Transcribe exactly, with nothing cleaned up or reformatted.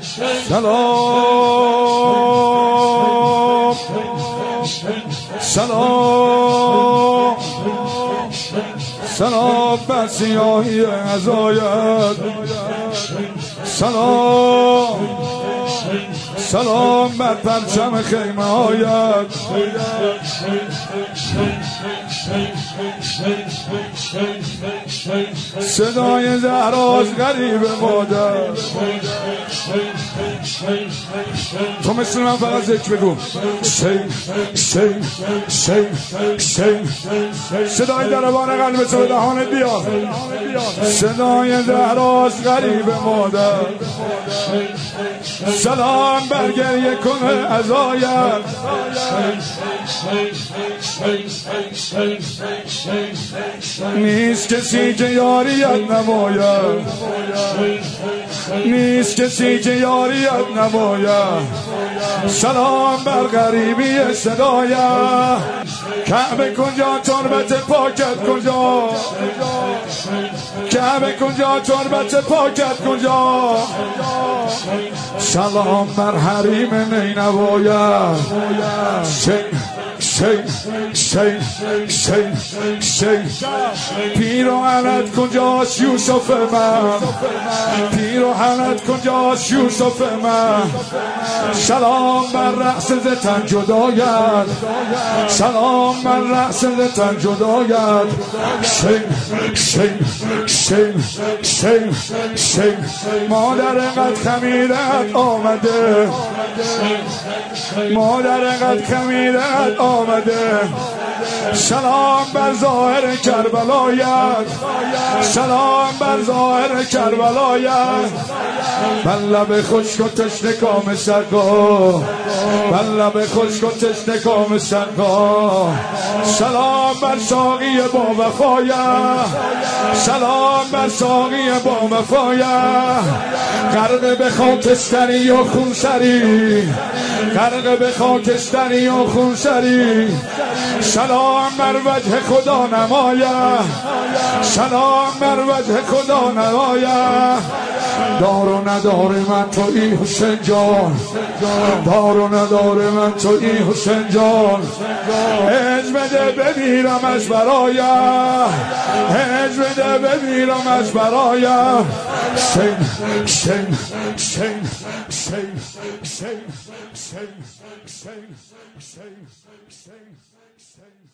سلام سلام سلام بر سیاهی عزایت، سلام سلام بر پرچم خیمه هایت، صدای زهراست غریب مادر. تو مثل من فقط ذکر بگو سی سی سی سی صدای دربان قلب تو به دهانت بیار. صدای زهراست غریب مادر، سلام بر گریه کنه عزایت، نیست کسی که یاریت نماید، نیست کسی که یاریت نماید. سلام بر غریبی صدایت، کعبه کجا تربت پاکت کجا، کعبه کجا تربت پاکت کجا. سلام بر حریم نینوایت، شی شی شی شی شی پیراهنت کجاست یوسف من، پیراهنت کجاست یوسف من. سلام بر رأس ز تن جدایت، سلام بر رأس ز تن جدایت. شی شی شی شی شی مادر قد خمیرت آمده، مادر قد خمیرت آمده. سلام بر ظاهر کربلایت، سلام بر ظاهر کربلایت. بر لب خشک و تشنه کام سرگاه، بر لب خشک و تشنه کام سرگاه. سلام بر ساقی با وفایت، سلام بر ساقی با وفایت. غرق به خاکستری و خونسری، غرق به خاکستری و خونسری. سلام بر وجه خدا نمایه، سلام بر وجه خدا نمایه. دار و ندار من تویی حسین جان، دار و ندار من تویی حسین جان. هج بده بمیرم از برایه، هج بده بمیرم از برایه. سین سین سین سین سین سین سین سین سین